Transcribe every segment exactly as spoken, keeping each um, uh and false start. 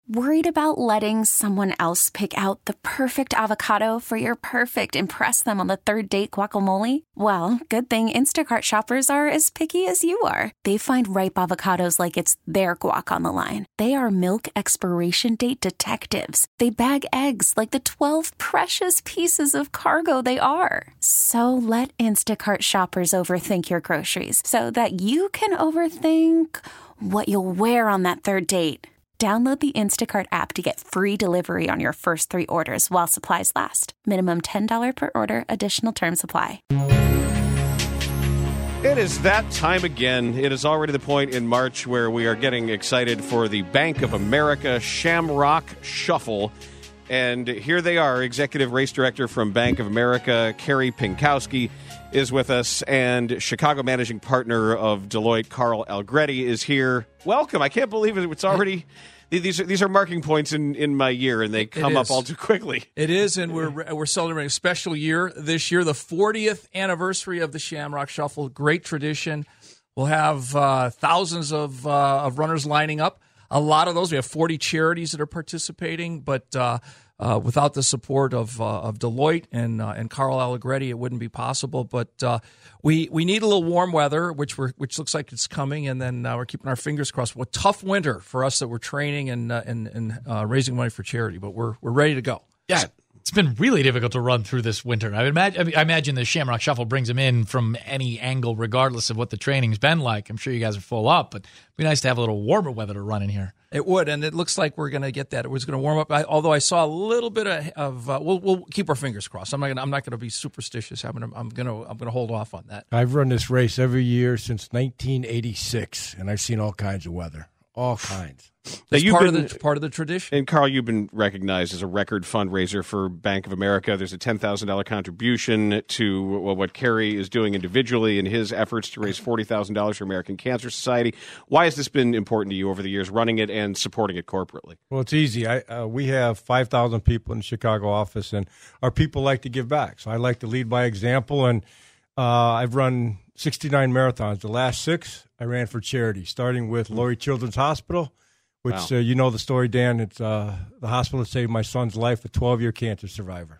Worried about letting someone else pick out the perfect avocado for your perfect impress them on the third date guacamole? Well, good thing Instacart shoppers are as picky as you are. They find ripe avocados like it's their guac on the line. They are milk expiration date detectives. They bag eggs like the twelve precious pieces of cargo they are. So let Instacart shoppers overthink your groceries so that you can overthink what you'll wear on that third date. Download the Instacart app to get free delivery on your first three orders while supplies last. Minimum ten dollars per order. Additional terms apply. It is that time again. It is already the point in March where we are getting excited for the Bank of America Shamrock Shuffle. And here they are. Executive Race Director from Bank of America, Carrie Pinkowski, is with us. And Chicago Managing Partner of Deloitte, Carl Allegretti, is here. Welcome. I can't believe it. It's already... These are these are marking points in, in my year, and they come up all too quickly. It is, and we're we're celebrating a special year this year, the fortieth anniversary of the Shamrock Shuffle. Great tradition. We'll have uh, thousands of uh, of runners lining up. A lot of those, we have forty charities that are participating, but uh, uh, without the support of uh, of Deloitte and uh, and Carl Allegretti, it wouldn't be possible. But uh, we we need a little warm weather, which we're which looks like it's coming, and then uh, we're keeping our fingers crossed. What tough winter for us that we're training and uh, and and uh, raising money for charity, but we're we're ready to go. Yeah. It's been really difficult to run through this winter. I imagine, I imagine the Shamrock Shuffle brings them in from any angle, regardless of what the training's been like. I'm sure you guys are full up, but it'd be nice to have a little warmer weather to run in here. It would, and it looks like we're going to get that. It was going to warm up. I, although I saw a little bit of, of uh, we'll we'll keep our fingers crossed. I'm not gonna, I'm not going to be superstitious. I'm going to I'm going to I'm going to hold off on that. I've run this race every year since nineteen eighty-six, and I've seen all kinds of weather, all kinds. That's part been, of the part of the tradition. And Carl, you've been recognized as a record fundraiser for Bank of America. There's a ten thousand dollars contribution to well, what Kerry is doing individually in his efforts to raise forty thousand dollars for American Cancer Society. Why has this been important to you over the years, running it and supporting it corporately? Well, it's easy. I, uh, we have five thousand people in the Chicago office, and our people like to give back. So I like to lead by example, and uh, I've run sixty-nine marathons. The last six I ran for charity, starting with Laurie Children's Hospital, which wow. uh, you know the story, Dan. It's uh, the hospital that saved my son's life, a twelve-year cancer survivor.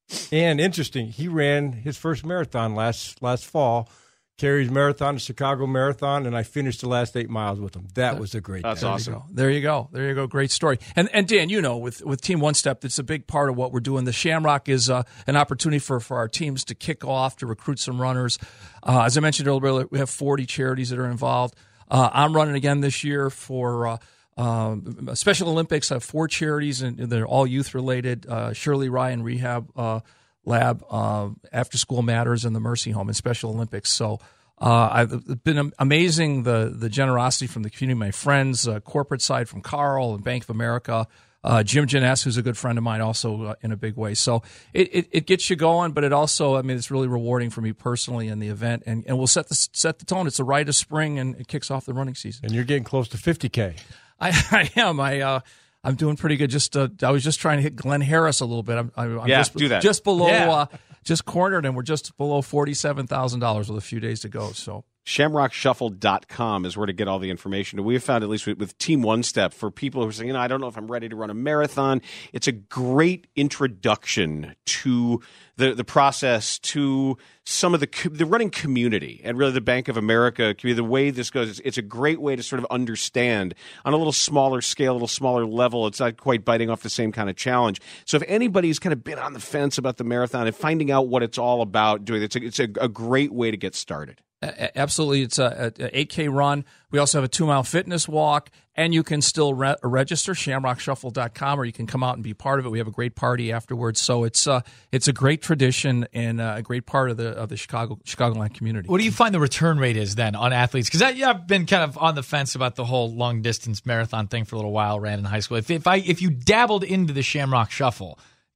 And interesting, he ran his first marathon last last fall, Kerry's marathon, the Chicago Marathon, and I finished the last eight miles with him. That was a great That's day. awesome. There you go. There you go. Great story. And and Dan, you know, with, with Team One Step, it's a big part of what we're doing. The Shamrock is uh, an opportunity for, for our teams to kick off, to recruit some runners. Uh, as I mentioned earlier, we have forty charities that are involved. Uh, I'm running again this year for uh, um, Special Olympics. I have four charities, and they're all youth-related. Uh, Shirley Ryan Rehab uh, Lab, uh, After School Matters, and the Mercy Home, and Special Olympics. So uh, I've been amazing, the the generosity from the community, my friends, uh, corporate side from Carl and Bank of America. Uh, Jim Janess, who's a good friend of mine, also uh, in a big way. So it, it, it gets you going, but it also, I mean, it's really rewarding for me personally in the event, and, and we'll set the set the tone. It's a rite of spring, and it kicks off the running season. And you're getting close to fifty K. I, I am. I uh, I'm doing pretty good. Just uh, I was just trying to hit Glenn Harris a little bit. I'm, I'm yeah, just, do that. Just below, yeah. uh, just cornered, and we're just below forty-seven thousand dollars with a few days to go. So. Shamrock Shuffle dot com is where to get all the information. We have found, at least with, with Team One Step, for people who are saying, you know, I don't know if I'm ready to run a marathon, it's a great introduction to the, the process, to some of the the running community, and really the Bank of America community. The way this goes, it's, it's a great way to sort of understand on a little smaller scale, a little smaller level. It's not quite biting off the same kind of challenge. So if anybody's kind of been on the fence about the marathon and finding out what it's all about, doing it's a, it's a, a great way to get started. Absolutely. It's a, a eight K run. We also have a two-mile fitness walk, and you can still re- register, shamrock shuffle dot com, or you can come out and be part of it. We have a great party afterwards. So it's uh, it's a great tradition and uh, a great part of the of the Chicago Chicagoland community. What do you find the return rate is then on athletes? Because yeah, I've been kind of on the fence about the whole long-distance marathon thing for a little while, ran in high school. If, if, I, if you dabbled into the Shamrock Shuffle,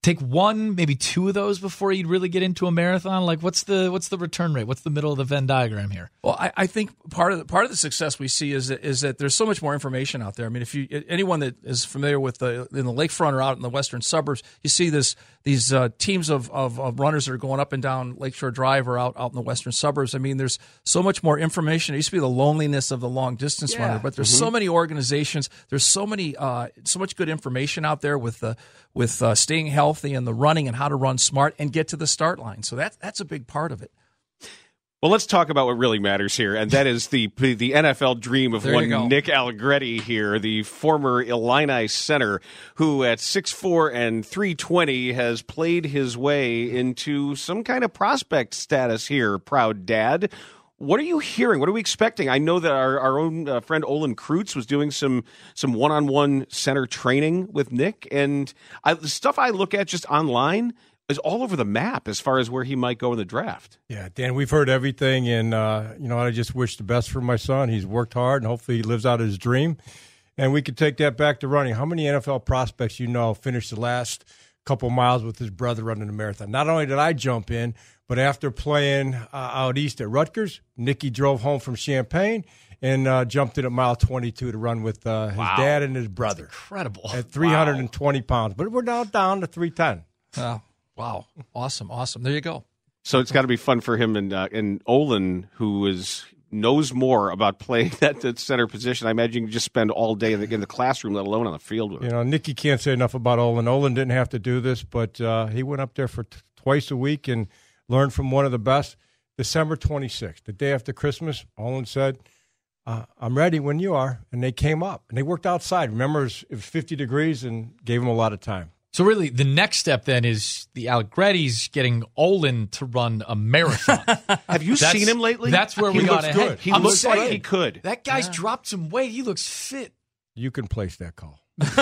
take one, maybe two of those before you'd really get into a marathon? Like, what's the what's the return rate? What's the middle of the Venn diagram here? Well, I, I think part of the, part of the success we see is that, is that there's so much more information out there. I mean, if you anyone that is familiar with the in the lakefront or out in the western suburbs, you see this these uh, teams of, of of runners that are going up and down Lakeshore Drive or out out in the western suburbs. I mean, there's so much more information. It used to be the loneliness of the long distance Yeah. runner, but there's Mm-hmm. so many organizations. There's so many uh, so much good information out there with the with uh, staying healthy and the running and how to run smart and get to the start line. So that that's a big part of it. Well, let's talk about what really matters here, and that is the the N F L dream of There you go. one Nick Allegretti here, the former Illini center, who at six foot four and three twenty has played his way into some kind of prospect status here, proud dad. What are you hearing? What are we expecting? I know that our, our own uh, friend Olin Kreutz was doing some some one-on-one center training with Nick, and I, the stuff I look at just online is all over the map as far as where he might go in the draft. Yeah, Dan, we've heard everything, and uh, you know, I just wish the best for my son. He's worked hard, and hopefully he lives out his dream. And we could take that back to running. How many N F L prospects you know finished the last couple miles with his brother running a marathon? Not only did I jump in, but after playing uh, out east at Rutgers, Nicky drove home from Champaign and uh, jumped in at mile twenty-two to run with uh, his Wow. dad and his brother Incredible. at three hundred twenty pounds. But we're now down to three ten. Oh, wow. Awesome. Awesome. There you go. So it's got to be fun for him and uh, and Olin, who is knows more about playing that, that center position. I imagine you can just spend all day in the, in the classroom, let alone on the field with You him. know, Nicky can't say enough about Olin. Olin didn't have to do this, but uh, he went up there for t- twice a week and learned from one of the best. December twenty-sixth, the day after Christmas, Olin said, uh, I'm ready when you are. And they came up, and they worked outside. Remember, it was, it was fifty degrees and gave him a lot of time. So really, the next step then is the Allegretti's getting Olin to run a marathon. Have you That's- seen him lately? That's where he we got looks to good. head. He I'm looks saying, like he could. That guy's dropped some weight. He looks fit. You can place that call.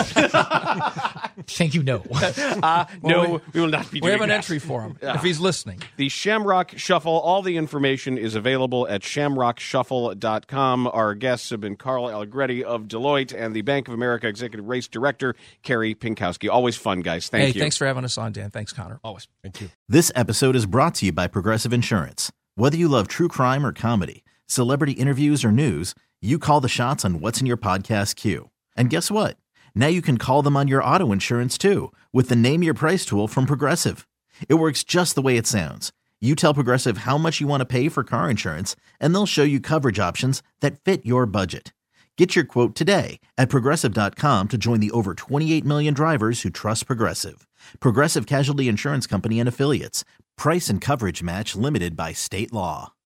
Thank you, no. Uh, no, we will not be We doing have an that. entry for him if he's listening. The Shamrock Shuffle, all the information is available at shamrock shuffle dot com. Our guests have been Carl Allegretti of Deloitte and the Bank of America Executive Race Director, Kerry Pinkowski. Always fun, guys. Thank hey, you. thanks for having us on, Dan. Thanks, Connor. Always. Thank you. This episode is brought to you by Progressive Insurance. Whether you love true crime or comedy, celebrity interviews or news, you call the shots on what's in your podcast queue. And guess what? Now you can call them on your auto insurance too with the Name Your Price tool from Progressive. It works just the way it sounds. You tell Progressive how much you want to pay for car insurance, and they'll show you coverage options that fit your budget. Get your quote today at progressive dot com to join the over twenty-eight million drivers who trust Progressive. Progressive Casualty Insurance Company and Affiliates. Price and coverage match limited by state law.